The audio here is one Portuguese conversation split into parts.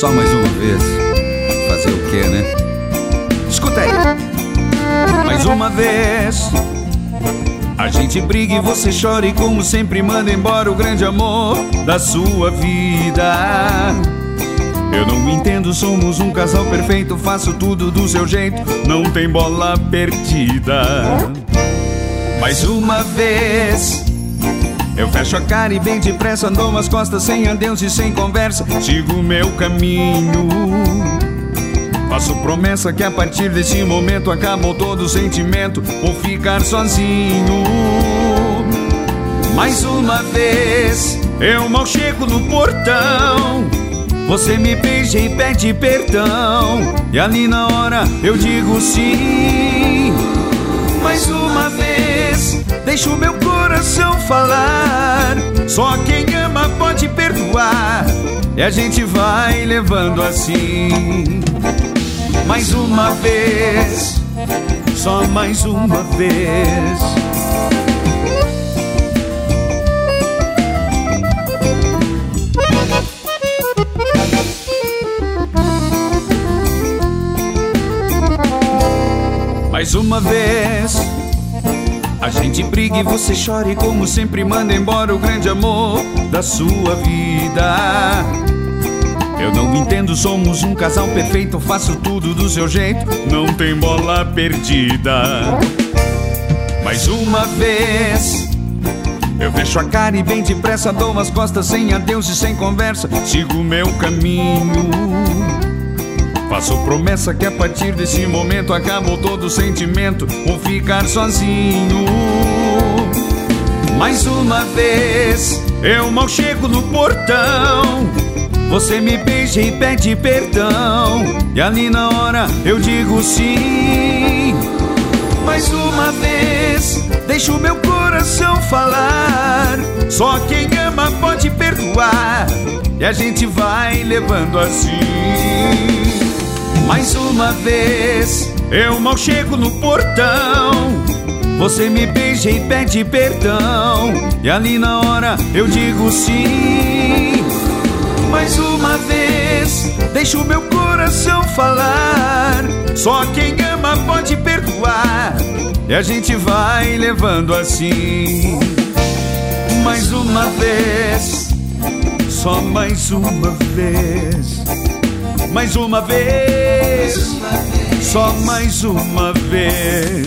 Só mais uma vez. Fazer o quê, né? Escuta aí. Mais uma vez a gente briga e você chora e como sempre manda embora o grande amor da sua vida. Eu não entendo, somos um casal perfeito, faço tudo do seu jeito, não tem bola perdida. Mais uma vez eu fecho a cara e bem depressa dou as costas sem adeus e sem conversa, sigo o meu caminho. Faço promessa que a partir desse momento acabou todo o sentimento, vou ficar sozinho. Mais uma vez eu mal chego no portão, você me beija e pede perdão, e ali na hora eu digo sim. Mais uma vez deixo o meu coração falar, só quem ama pode perdoar, e a gente vai levando assim. Mais uma vez, só mais uma vez. Mais uma vez a gente briga e você chora e como sempre manda embora o grande amor da sua vida. Eu não entendo, somos um casal perfeito, faço tudo do seu jeito, não tem bola perdida. Mais uma vez eu fecho a cara e bem depressa dou as costas sem adeus e sem conversa, sigo o meu caminho. Faço promessa que a partir desse momento acabou todo o sentimento, vou ficar sozinho. Mais uma vez eu mal chego no portão, você me beija e pede perdão, e ali na hora eu digo sim. Mais uma vez deixo o meu coração falar, só quem ama pode perdoar, e a gente vai levando assim. Mais uma vez eu mal chego no portão, você me beija e pede perdão, e ali na hora eu digo sim. Mais uma vez deixo o meu coração falar, só quem ama pode perdoar, e a gente vai levando assim. Mais uma vez, só mais uma vez. Mais uma vez, só mais uma vez.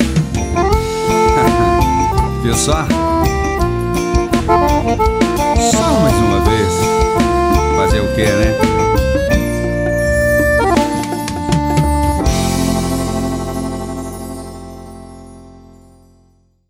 Viu só? Só mais uma vez. Fazer o quê, né?